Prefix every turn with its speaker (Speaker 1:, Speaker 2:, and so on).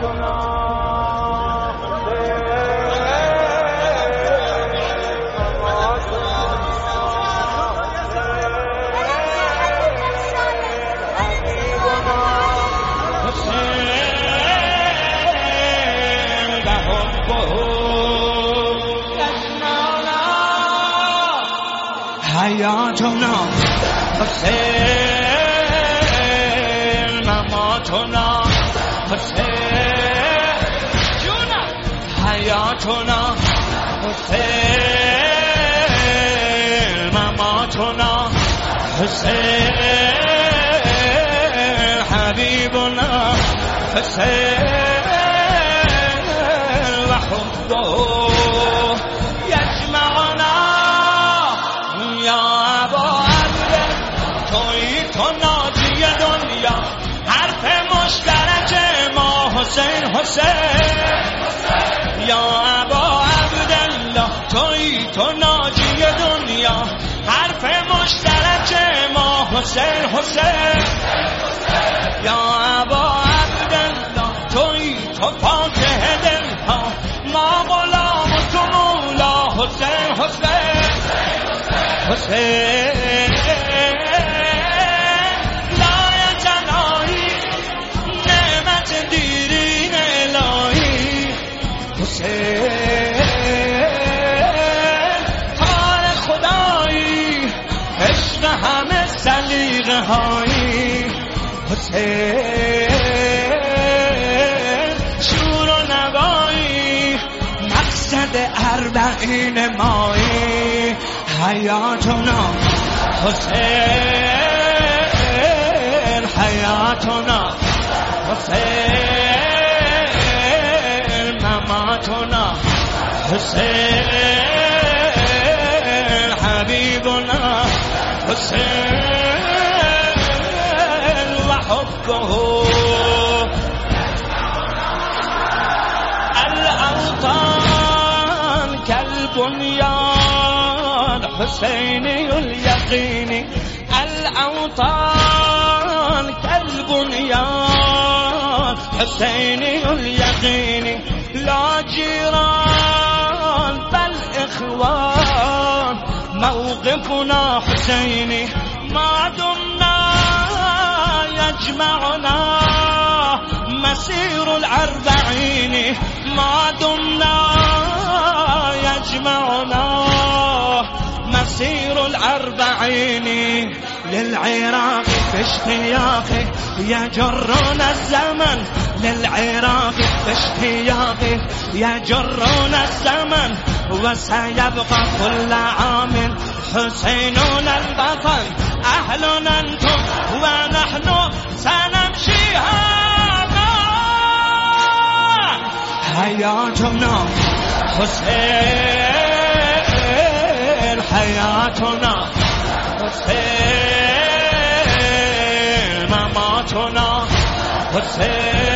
Speaker 1: حیاتنا حسین مماتنا حسین جونا حیاتنا حسین مماتنا حسین حبیبنا حسین وحبه یجمعنا یا ابا عبد تویی تو ناجی دنیا حرف مشترک ما حسین حسین یا ابا عبدالله تویی تو ناجی دنیا حرف مشترک ما حسین حسین یا ابا عبدالله تویی تو پاک دلها ما غلام تو مولا حسین حسین حسین لایت الهی نعمت دیرین الهی حسین حال خدایی عشق همه سلیقه هایی حسین شور و نوایی مقصد اربعین مایی حیاتنا حسین حیاتنا حسین مماتنا حسین حبیبنا حسین وحبه الاوطان كالبنيان حسيني اليقين الأوطان كالبنيان حسيني اليقين لا جيران بل إخوان موقفنا حسيني ما دمنا يجمعنا مسير الأربعين ما دمنا يجمعنا مسير الأربعين للعراق في اشتياق يجرون الزمن للعراق في اشتياق يجرون الزمن وسيبقى كل عام حسيننا البطل أهلنا أنتم ونحن سنمشي هذا حياتنا حسين حياتنا حسين مماتنا حسين